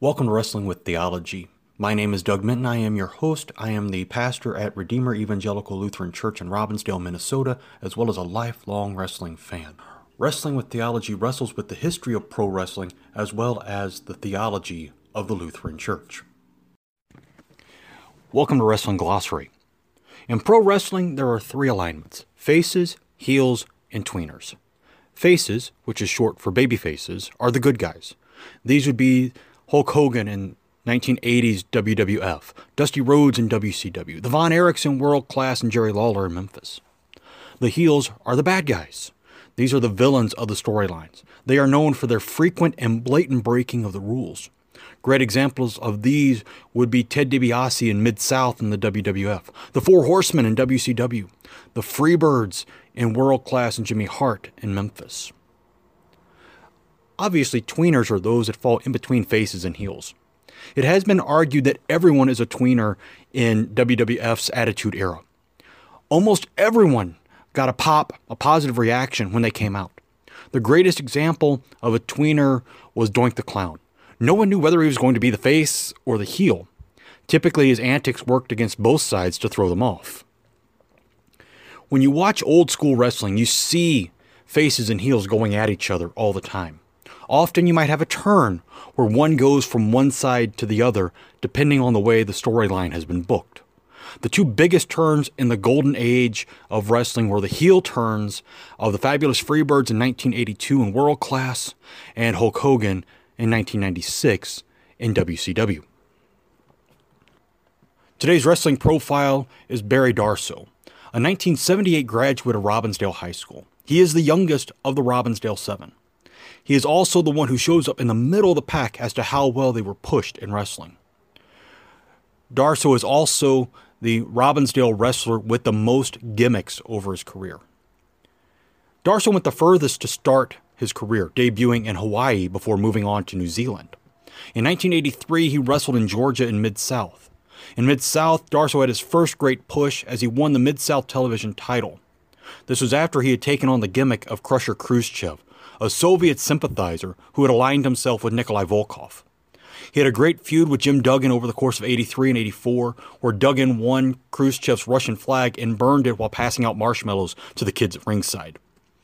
Welcome to Wrestling with Theology. My name is Doug Minton. I am your host. I am the pastor at Redeemer Evangelical Lutheran Church in Robbinsdale, Minnesota, as well as a lifelong wrestling fan. Wrestling with Theology wrestles with the history of pro wrestling as well as the theology of the Lutheran Church. Welcome to Wrestling Glossary. In pro wrestling, there are three alignments: faces, heels, and tweeners. Faces, which is short for baby faces, are the good guys. These would be Hulk Hogan in 1980s WWF, Dusty Rhodes in WCW, the Von Erichs in World Class, and Jerry Lawler in Memphis. The heels are the bad guys. These are the villains of the storylines. They are known for their frequent and blatant breaking of the rules. Great examples of these would be Ted DiBiase in Mid-South in the WWF, the Four Horsemen in WCW, the Freebirds in World Class, and Jimmy Hart in Memphis. Obviously, tweeners are those that fall in between faces and heels. It has been argued that everyone is a tweener in WWF's Attitude Era. Almost everyone got a positive reaction when they came out. The greatest example of a tweener was Doink the Clown. No one knew whether he was going to be the face or the heel. Typically, his antics worked against both sides to throw them off. When you watch old school wrestling, you see faces and heels going at each other all the time. Often you might have a turn where one goes from one side to the other depending on the way the storyline has been booked. The two biggest turns in the golden age of wrestling were the heel turns of the Fabulous Freebirds in 1982 in World Class and Hulk Hogan in 1996 in WCW. Today's wrestling profile is Barry Darsow, a 1978 graduate of Robbinsdale High School. He is the youngest of the Robbinsdale Seven. He is also the one who shows up in the middle of the pack as to how well they were pushed in wrestling. Darsow is also the Robbinsdale wrestler with the most gimmicks over his career. Darsow went the furthest to start his career, debuting in Hawaii before moving on to New Zealand. In 1983, he wrestled in Georgia in Mid-South. In Mid-South, Darsow had his first great push as he won the Mid-South television title. This was after he had taken on the gimmick of Crusher Khrushchev, a Soviet sympathizer who had aligned himself with Nikolai Volkov. He had a great feud with Jim Duggan over the course of 83 and 84, where Duggan won Khrushchev's Russian flag and burned it while passing out marshmallows to the kids at ringside.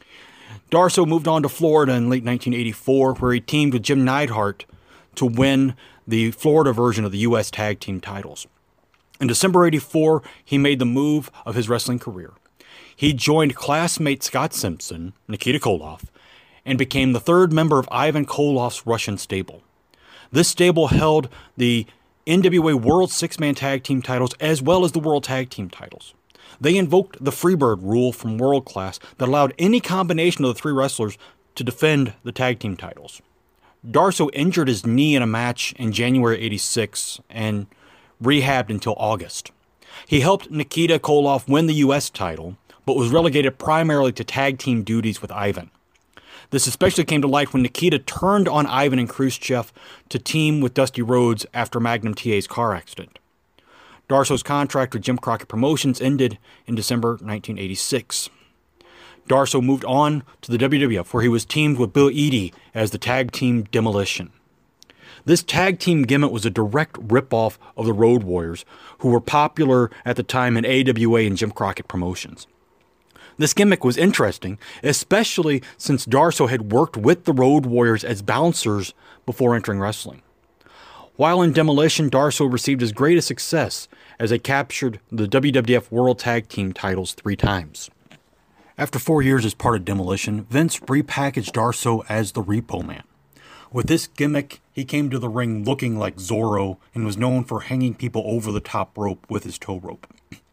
Darsow moved on to Florida in late 1984, where he teamed with Jim Neidhart to win the Florida version of the U.S. Tag Team titles. In December 84, he made the move of his wrestling career. He joined classmate Scott Simpson, Nikita Koloff, and became the third member of Ivan Koloff's Russian stable. This stable held the NWA World Six-Man Tag Team titles as well as the World Tag Team titles. They invoked the Freebird rule from World Class that allowed any combination of the three wrestlers to defend the tag team titles. Darsow injured his knee in a match in January 86 and rehabbed until August. He helped Nikita Koloff win the U.S. title, but was relegated primarily to tag team duties with Ivan. This especially came to light when Nikita turned on Ivan and Khrushchev to team with Dusty Rhodes after Magnum TA's car accident. Darsow's contract with Jim Crockett Promotions ended in December 1986. Darsow moved on to the WWF, where he was teamed with Bill Eadie as the tag team Demolition. This tag team gimmick was a direct ripoff of the Road Warriors, who were popular at the time in AWA and Jim Crockett Promotions. This gimmick was interesting, especially since Darsow had worked with the Road Warriors as bouncers before entering wrestling. While in Demolition, Darsow received his greatest success as they captured the WWF World Tag Team titles 3 times. After 4 years as part of Demolition, Vince repackaged Darsow as the Repo Man. With this gimmick, he came to the ring looking like Zorro and was known for hanging people over the top rope with his tow rope.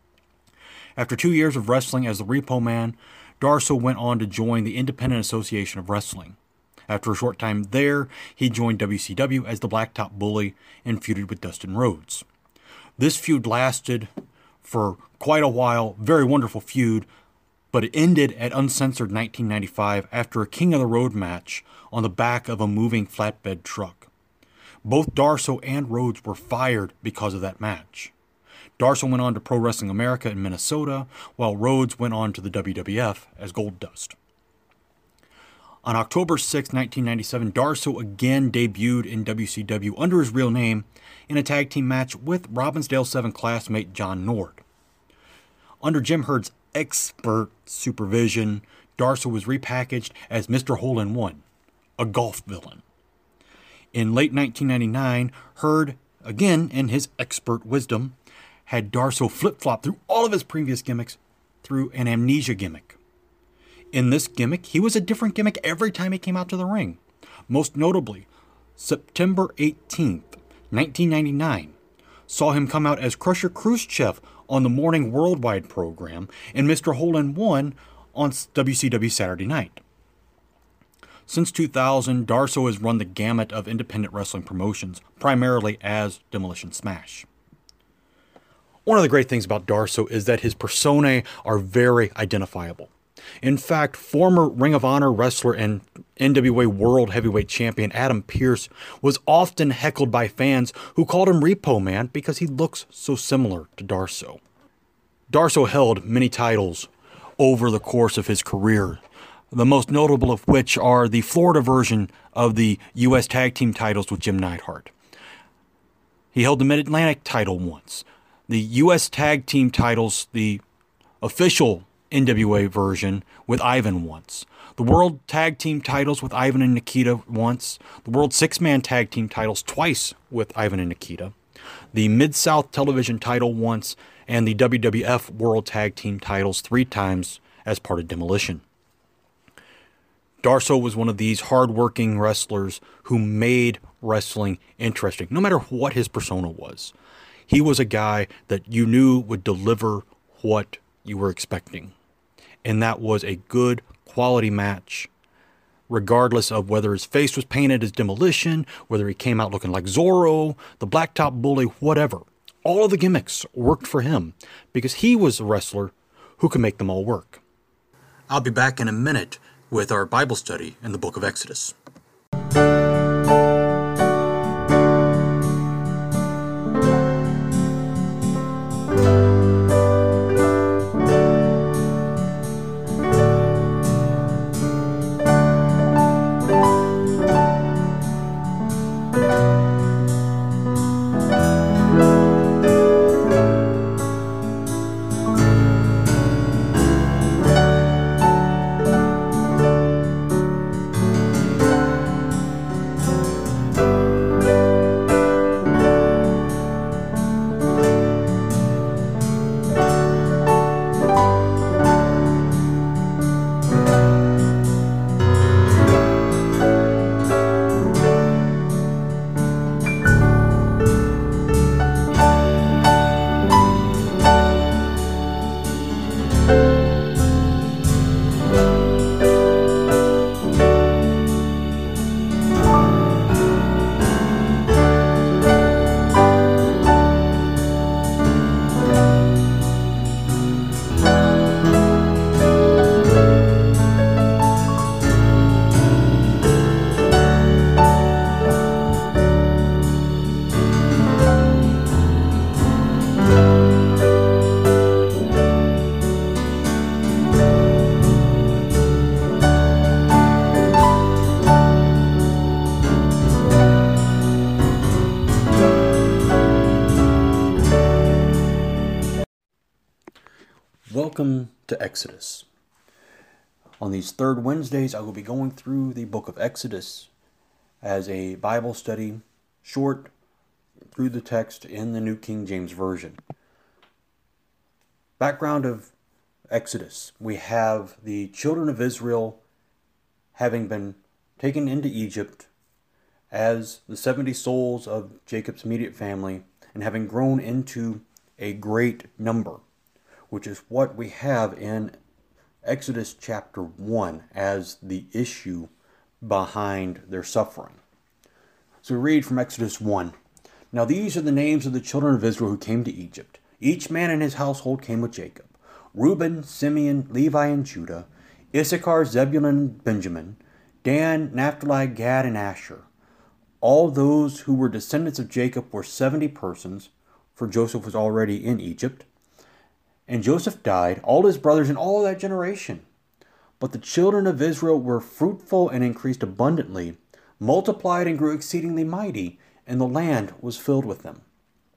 After 2 years of wrestling as the Repo Man, Darsow went on to join the Independent Association of Wrestling. After a short time there, he joined WCW as the Blacktop Bully and feuded with Dustin Rhodes. This feud lasted for quite a while, very wonderful feud, but it ended at Uncensored 1995 after a King of the Road match on the back of a moving flatbed truck. Both Darsow and Rhodes were fired because of that match. Darsow went on to Pro Wrestling America in Minnesota, while Rhodes went on to the WWF as Goldust. On October 6, 1997, Darsow again debuted in WCW under his real name in a tag team match with Robbinsdale 7 classmate John Nord. Under Jim Herd's expert supervision, Darsow was repackaged as Mr. Hole-in-One, a golf villain. In late 1999, Herd, again in his expert wisdom, had Darsow flip-flop through all of his previous gimmicks through an amnesia gimmick. In this gimmick, he was a different gimmick every time he came out to the ring. Most notably, September 18th, 1999, saw him come out as Crusher Khrushchev on the Morning Worldwide program and Mr. Hole-in-One on WCW Saturday Night. Since 2000, Darsow has run the gamut of independent wrestling promotions, primarily as Demolition Smash. One of the great things about Darsow is that his personae are very identifiable. In fact, former Ring of Honor wrestler and NWA World Heavyweight Champion Adam Pearce was often heckled by fans who called him Repo Man because he looks so similar to Darsow. Darsow held many titles over the course of his career, the most notable of which are the Florida version of the U.S. Tag Team titles with Jim Neidhart. He held the Mid-Atlantic title once, the U.S. Tag Team titles, the official NWA version, with Ivan once, the World Tag Team titles with Ivan and Nikita once, the World Six-Man Tag Team titles twice with Ivan and Nikita, the Mid-South Television title once, and the WWF World Tag Team titles 3 times as part of Demolition. Darsow was one of these hard-working wrestlers who made wrestling interesting, no matter what his persona was. He was a guy that you knew would deliver what you were expecting. And that was a good quality match, regardless of whether his face was painted as Demolition, whether he came out looking like Zorro, the Blacktop Bully, whatever. All of the gimmicks worked for him because he was a wrestler who could make them all work. I'll be back in a minute with our Bible study in the book of Exodus. Welcome to Exodus. On these third Wednesdays, I will be going through the book of Exodus as a Bible study, short, through the text in the New King James Version. Background of Exodus. We have the children of Israel having been taken into Egypt as the 70 souls of Jacob's immediate family and having grown into a great number, which is what we have in Exodus chapter 1 as the issue behind their suffering. So we read from Exodus 1. Now these are the names of the children of Israel who came to Egypt. Each man in his household came with Jacob. Reuben, Simeon, Levi, and Judah, Issachar, Zebulun, and Benjamin, Dan, Naphtali, Gad, and Asher. All those who were descendants of Jacob were 70 persons, for Joseph was already in Egypt. And Joseph died, all his brothers, and all of that generation. But the children of Israel were fruitful and increased abundantly, multiplied and grew exceedingly mighty, and the land was filled with them.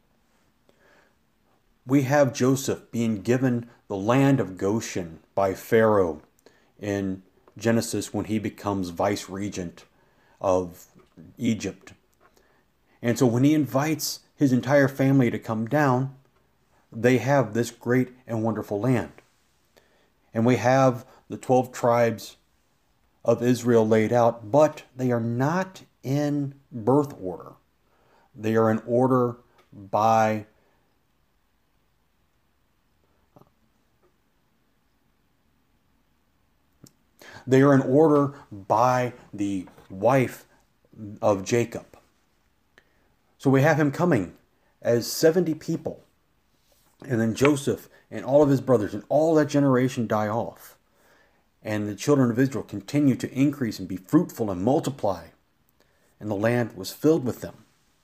We have Joseph being given the land of Goshen by Pharaoh in Genesis when he becomes vice regent of Egypt. And so when he invites his entire family to come down, they have this great and wonderful land. And we have the 12 tribes of Israel laid out, but they are not in birth order. They are in order by the wife of Jacob. So we have him coming as 70 people. And then Joseph and all of his brothers and all that generation die off. And the children of Israel continue to increase and be fruitful and multiply. And the land was filled with them.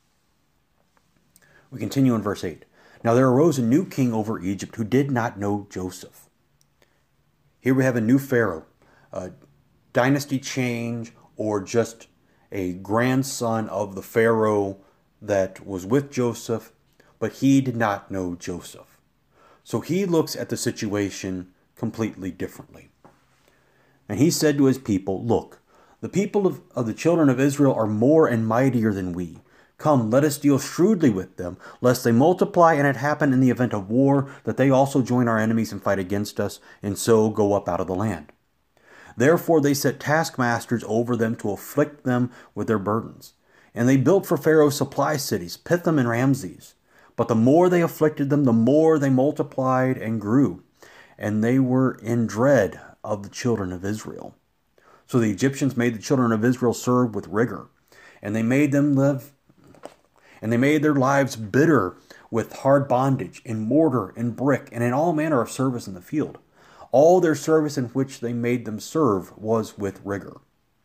We continue in verse 8. Now there arose a new king over Egypt who did not know Joseph. Here we have a new Pharaoh, a dynasty change, or just a grandson of the Pharaoh that was with Joseph, but he did not know Joseph. So he looks at the situation completely differently. And he said to his people, look, the people of the children of Israel are more and mightier than we. Come, let us deal shrewdly with them, lest they multiply, and it happen in the event of war, that they also join our enemies and fight against us, and so go up out of the land. Therefore they set taskmasters over them to afflict them with their burdens. And they built for Pharaoh supply cities, Pithom and Ramses. But the more they afflicted them, the more they multiplied and grew. And they were in dread of the children of Israel. So the Egyptians made the children of Israel serve with rigor. And they made them live, and they made their lives bitter with hard bondage, in mortar and brick, and in all manner of service in the field. All their service in which they made them serve was with rigor.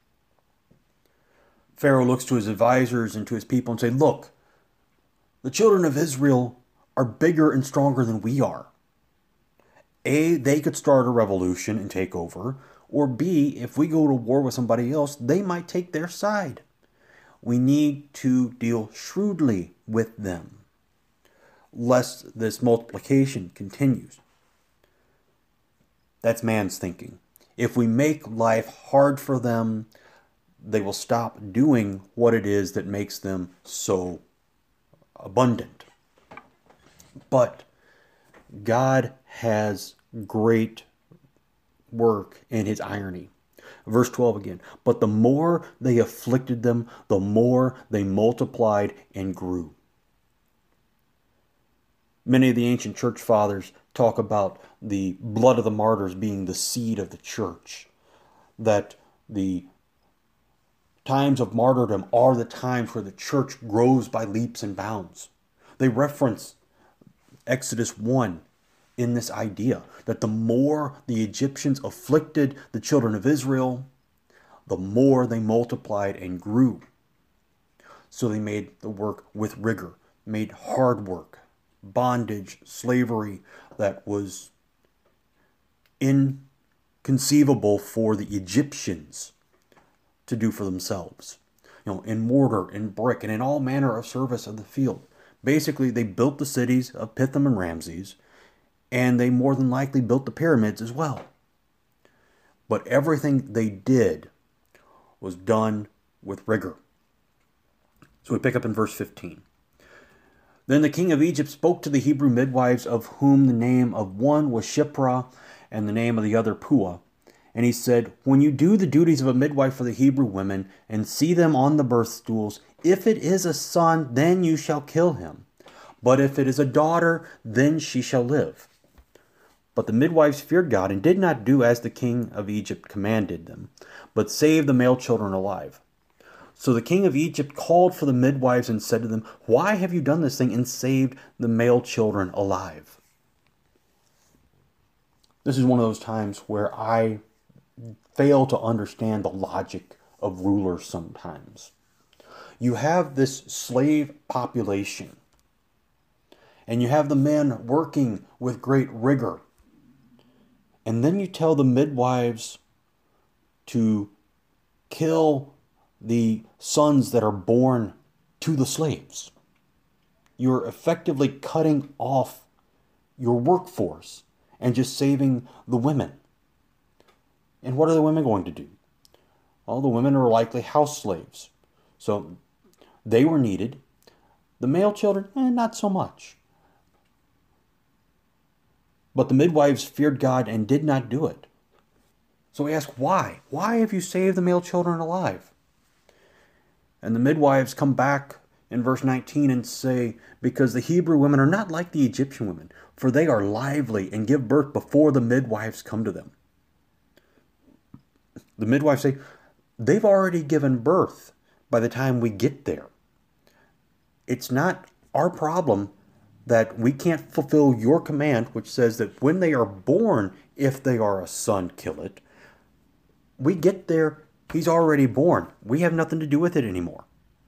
Pharaoh looks to his advisors and to his people and say, look, the children of Israel are bigger and stronger than we are. A, they could start a revolution and take over, or B, if we go to war with somebody else, they might take their side. We need to deal shrewdly with them, lest this multiplication continues. That's man's thinking. If we make life hard for them, they will stop doing what it is that makes them so abundant. But God has great work in his irony. Verse 12 again. But the more they afflicted them, the more they multiplied and grew. Many of the ancient church fathers talk about the blood of the martyrs being the seed of the church. That the times of martyrdom are the times where the church grows by leaps and bounds. They reference Exodus 1 in this idea that the more the Egyptians afflicted the children of Israel, the more they multiplied and grew. So they made the work with rigor, made hard work, bondage, slavery that was inconceivable for the Egyptians to do for themselves. In mortar, in brick, and in all manner of service of the field. Basically, they built the cities of Pithom and Ramses, and they more than likely built the pyramids as well. But everything they did was done with rigor. So we pick up in verse 15. Then the king of Egypt spoke to the Hebrew midwives, of whom the name of one was Shiphrah, and the name of the other Puah. And he said, when you do the duties of a midwife for the Hebrew women, and see them on the birth stools, if it is a son, then you shall kill him. But if it is a daughter, then she shall live. But the midwives feared God, and did not do as the king of Egypt commanded them, but saved the male children alive. So the king of Egypt called for the midwives and said to them, why have you done this thing and saved the male children alive? This is one of those times where I fail to understand the logic of rulers sometimes. You have this slave population, and you have the men working with great rigor. And then you tell the midwives to kill the sons that are born to the slaves. You're effectively cutting off your workforce and just saving the women. And what are the women going to do? Well, the women are likely house slaves. So they were needed. The male children, not so much. But the midwives feared God and did not do it. So we ask, why? Why have you saved the male children alive? And the midwives come back in verse 19 and say, because the Hebrew women are not like the Egyptian women, for they are lively and give birth before the midwives come to them. The midwives say, they've already given birth by the time we get there. It's not our problem that we can't fulfill your command, which says that when they are born, if they are a son, kill it. We get there, he's already born. We have nothing to do with it anymore.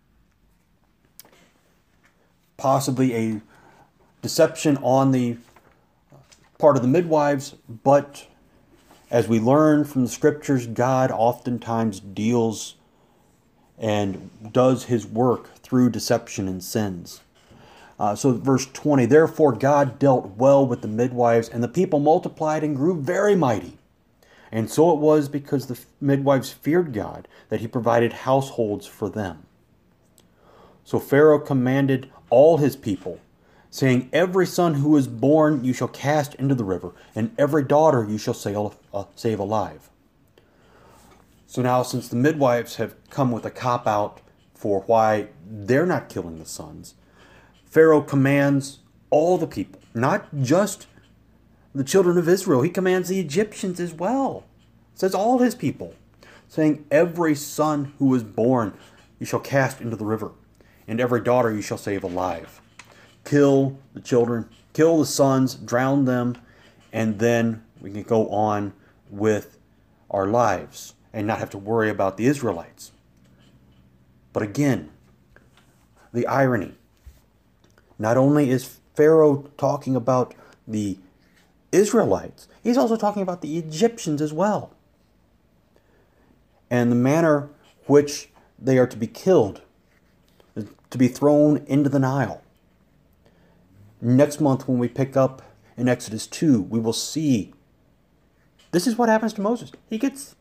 Possibly a deception on the part of the midwives, but as we learn from the scriptures, God oftentimes deals and does his work through deception and sins. So verse 20, therefore God dealt well with the midwives, and the people multiplied and grew very mighty. And so it was because the midwives feared God that he provided households for them. So Pharaoh commanded all his people, saying, every son who is born you shall cast into the river, and every daughter you shall save alive. So now, since the midwives have come with a cop-out for why they're not killing the sons, Pharaoh commands all the people, not just the children of Israel. He commands the Egyptians as well. It says all his people, saying, every son who is born you shall cast into the river, and every daughter you shall save alive. Kill the children, kill the sons, drown them, and then we can go on with our lives and not have to worry about the Israelites. But again, the irony. Not only is Pharaoh talking about the Israelites, he's also talking about the Egyptians as well. And the manner which they are to be killed, to be thrown into the Nile. Next month when we pick up in Exodus 2, we will see this is what happens to Moses. He gets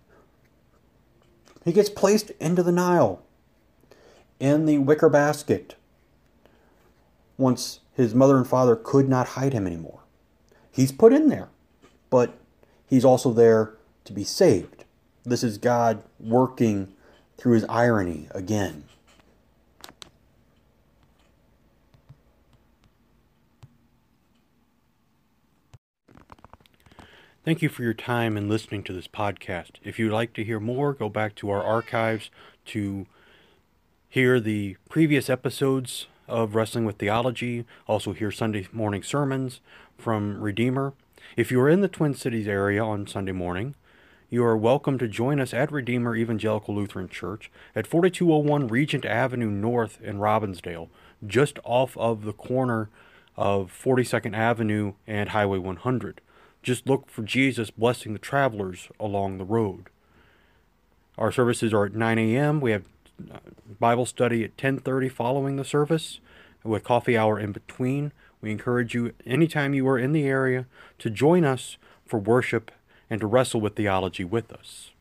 placed into the Nile in the wicker basket once his mother and father could not hide him anymore. He's put in there, but he's also there to be saved. This is God working through his irony again. Thank you for your time in listening to this podcast. If you'd like to hear more, go back to our archives to hear the previous episodes of Wrestling with Theology. Also hear Sunday morning sermons from Redeemer. If you are in the Twin Cities area on Sunday morning, you are welcome to join us at Redeemer Evangelical Lutheran Church at 4201 Regent Avenue North in Robbinsdale, just off of the corner of 42nd Avenue and Highway 100. Just look for Jesus blessing the travelers along the road. Our services are at 9 a.m. We have Bible study at 10:30 following the service, with coffee hour in between. We encourage you, anytime you are in the area, to join us for worship and to wrestle with theology with us.